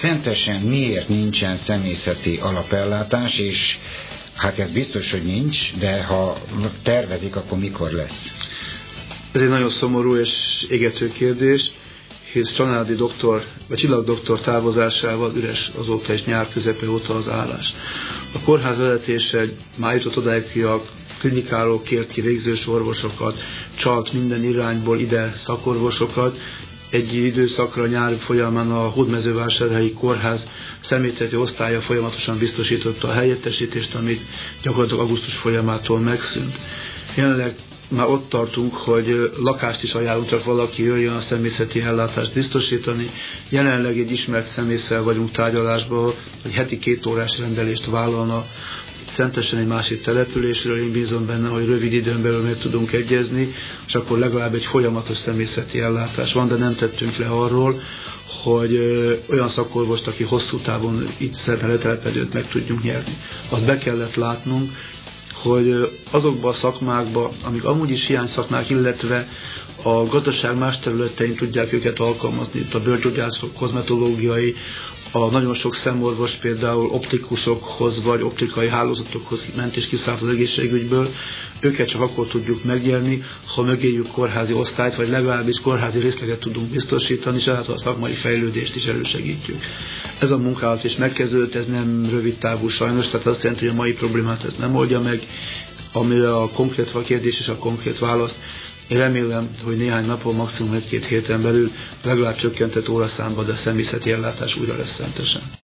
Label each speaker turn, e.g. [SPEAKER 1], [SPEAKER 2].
[SPEAKER 1] Szentesen miért nincsen személyzeti alapellátás, és hát ez biztos, hogy nincs, de ha tervezik, akkor mikor lesz?
[SPEAKER 2] Ez egy nagyon szomorú és égető kérdés, hisz Csanádi doktor, vagy Csillag doktor távozásával üres azóta is nyár közepe óta az állás. A kórház vezetése már jutott odáig, hogy a klinikáról kért ki végzős orvosokat, csalt minden irányból ide szakorvosokat. Egy időszakra nyár folyamán a Hódmezővásárhelyi Kórház személyzeti osztálya folyamatosan biztosította a helyettesítést, amit gyakorlatilag augusztus folyamától megszűnt. Jelenleg már ott tartunk, hogy lakást is ajánlunk, csak valaki jöjjön a személyzeti ellátást biztosítani. Jelenleg egy ismert személlyel vagyunk tárgyalásban, hogy heti 2 órás rendelést vállalna Szentesen egy másik településről. Én bízom benne, hogy rövid időn belül meg tudunk egyezni, és akkor legalább egy folyamatos személyzeti ellátás van, de nem tettünk le arról, hogy olyan szakorvost, aki hosszú távon itt szerte letelepedőt meg tudjunk nyerni. Azt be kellett látnunk, hogy azokban a szakmákban, amik amúgy is hiány szakmák, illetve a gazdaság más területein tudják őket alkalmazni, itt a bőrgyógyászok, kozmetológiai, a nagyon sok szemorvos például optikusokhoz vagy optikai hálózatokhoz ment és kiszállt az egészségügyből, őket csak akkor tudjuk megnyerni, ha mögéjük kórházi osztályt, vagy legalábbis kórházi részleget tudunk biztosítani, és ezáltal a szakmai fejlődést is elősegítjük. Ez a munkálat is megkezdődött, ez nem rövid távú sajnos, tehát azt jelenti, hogy a mai problémát ez nem oldja meg, amire a konkrét kérdés és a konkrét választ. Én remélem, hogy néhány napon, maximum 1-2 héten belül legalább csökkentett óraszámba, de személyzeti ellátás újra lesz Szentesen.